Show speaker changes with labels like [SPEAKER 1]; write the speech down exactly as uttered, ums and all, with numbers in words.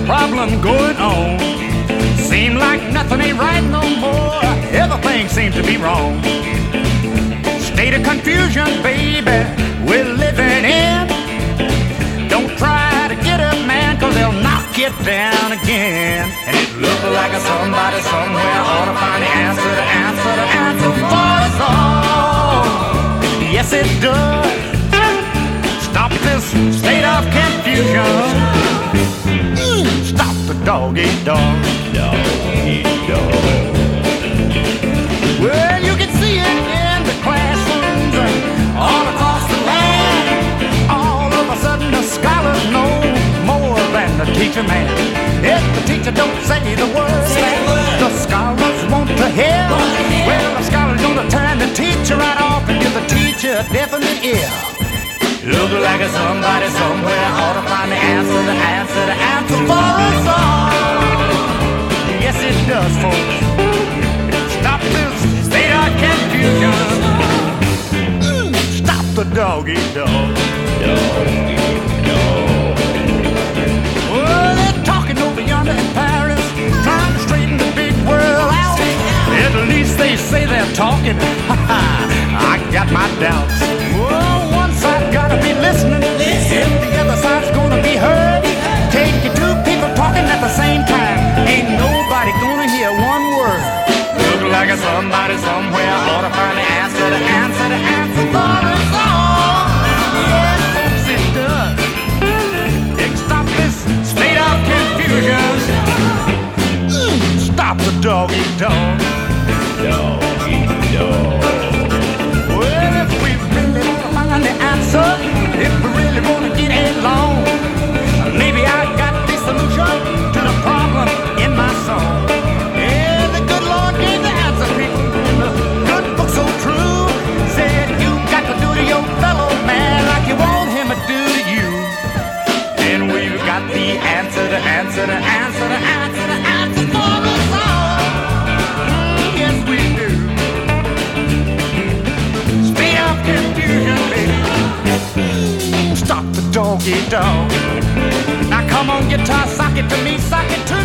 [SPEAKER 1] problem going on. Seem like nothing ain't right no more. Everything seems to be wrong. State of confusion, baby, we're living in. Don't try to get up, man, cause they'll knock you down again. And it looks like somebody somewhere ought to find the answer, the answer, the answer for us all. Yes, it does. Stop this state of confusion. Stop the dog eat dog. Dog eat dog. Well, you can see it in the classrooms all across the land. All of a sudden the scholars know more than the teacher man. If the teacher don't say the words that the scholars want to hear, well, the scholar's gonna turn the teacher right off and give the teacher a definite ear. Look like somebody somewhere ought to find the answer, the answer, the answer for us all. Yes, it does, folks. Stop this state of confusion. Stop the dog eat dog. Dog eat dog. Well, they're talking over yonder in Paris, trying to straighten the big world out. At least they say they're talking. I got my doubts. Well, one side gotta be listening, if the other side's gonna be heard. Take your two people talking at the same time, ain't nobody gonna hear one word. Look like somebody somewhere ought to find the answer, the answer, the answer for us all. Yes, folks, it does. It stop this state of confusion. Stop the dog eat dog. Dog eat dog. Well, if we really wanna find the answer, if we really wanna get along, maybe I got the solution to the problem in my song. Yeah, the good Lord gave the answer, people. The good book so true said you got to do to your fellow man like you want him to do to you. And we've got the answer, the answer, the answer, the answer, the answer for us all. Yes, we do. State of confusion, baby. Stop the dog eat dog. Now come on, guitar, sock it to me, sock it to